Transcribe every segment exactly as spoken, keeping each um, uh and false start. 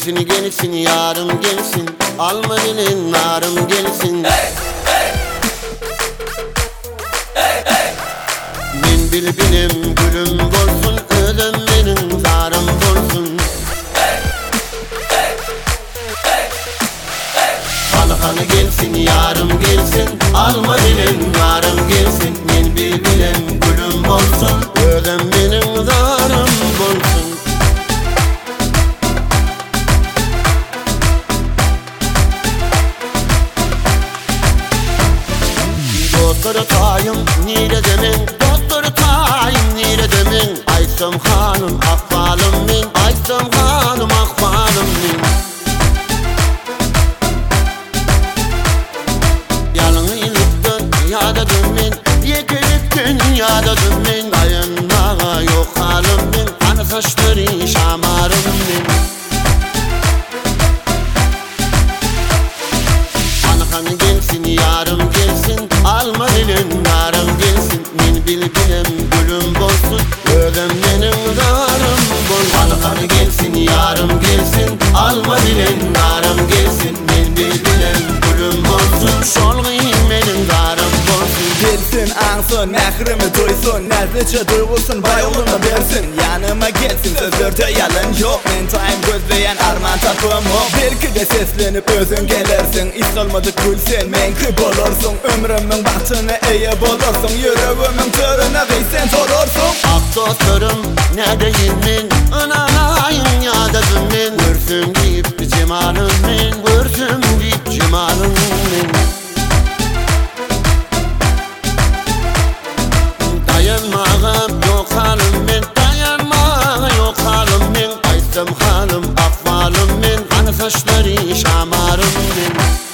Gelsin gelsin yarım gelsin, alma gelin narım gelsin. Hey, hey. Hey, hey. Min bilbilim gülüm bolsun, ölüm benim zarım bolsun. Hey, hey. Hey, hey. Hanı hanı gelsin yarım gelsin, alma gelin narım gelsin. Min bilbilim gülüm bolsun, ölüm benim zarım bolsun. Doktor tayım nire demin, doktor tayım nire demin. Aysam hanım ahvalım min, aysam hanım ahvalım min. Yalnızlık dünyada dönmin, yekilik dünyada dönmin. Dayanmağa yok halim min, kanı saçları şamarım min. Hanı hanı gelsin yarım gelsin, alma dilin narım gelsin. Min bilbilim gülüm bolsun, ölüm benim zarım bolsun. Hanı hanı gelsin yarım gelsin, alma dilin narım gelsin. Min bilbilim gülüm bolsun, şolgayım benim zarım bolsun. Gelsin ansın, məhrimi duysun, nəzlicə duyğusun, bayolunu versin. Yanıma gelsin, sözlerde yalan yok. Men tayım gözleyen arman tapım o. Belki de seslenip özün gelirsin. İstalmadık gülsen, men kıyp olursun. Ömrümün bahtını eyip olursun. Yüreğimin törüne giysen sorursun. Ak dostlarım ne deyim min, ananayım ya da zümmin. Görsüm deyip cemalım min, görsüm deyip cemalım min. Dayanmağa yok halim min, dayanmağa yok halim min. Aysam halim ahvalım min, kanı saçları şamarım min.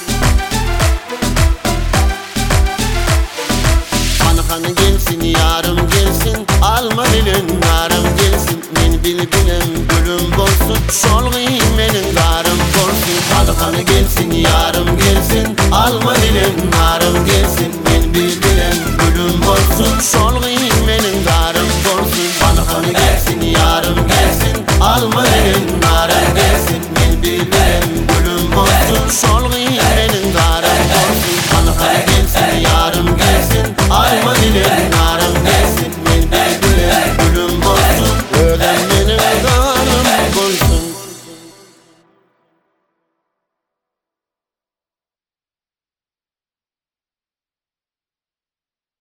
Hanı hanı gelsin yarım gelsin, alma dilin narım gelsin. Min bilbilim gülüm bolsun, şolgayım benim zarım bolsun. Hanı hanı gelsin yarım